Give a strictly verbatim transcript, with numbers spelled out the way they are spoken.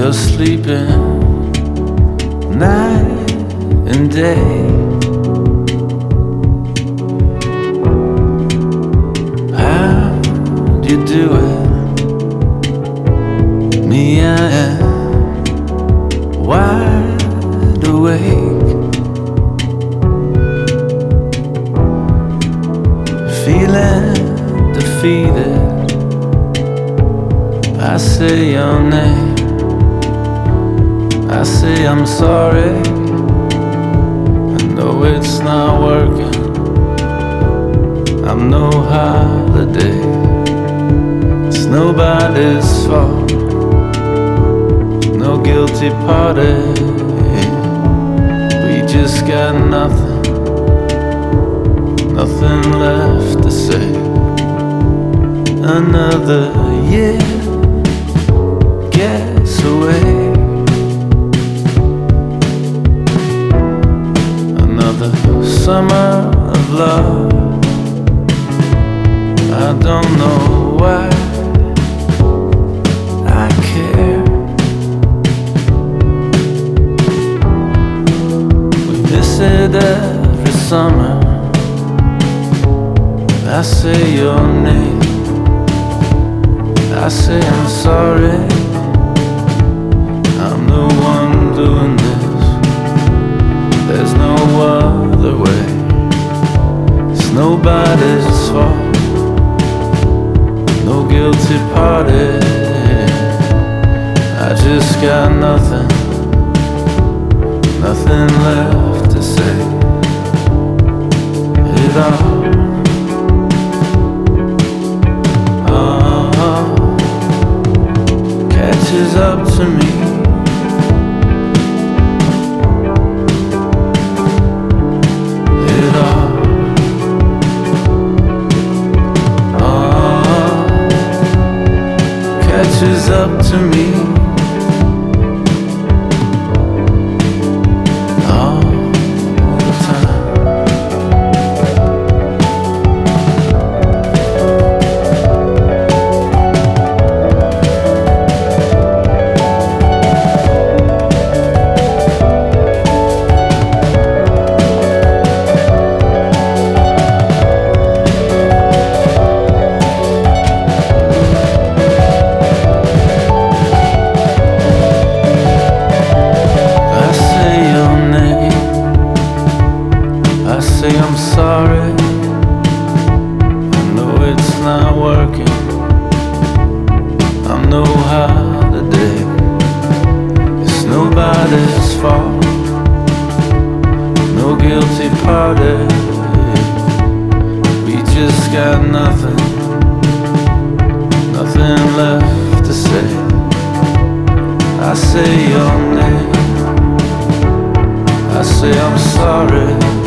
just sleeping night and day. How do you do it? Me, I am wide awake, feeling defeated. I say your name, I say I'm sorry. I know it's not working, I'm no holiday. It's nobody's fault, no guilty party. We just got nothing, nothing left to say. Another year gets away, another summer of love. I don't know why I care. We miss it every summer. I say your name, I say I'm sorry. I'm the one doing this, there's no other way. It's nobody's fault, no guilty party. I just got nothing, nothing left to say. It all catches up to me. It all, all catches up to me. All the time. I say I'm sorry, I know it's not working, I'm no holiday. It's nobody's fault, no guilty party. We just got nothing, nothing left to say. I say your name, I say I'm sorry.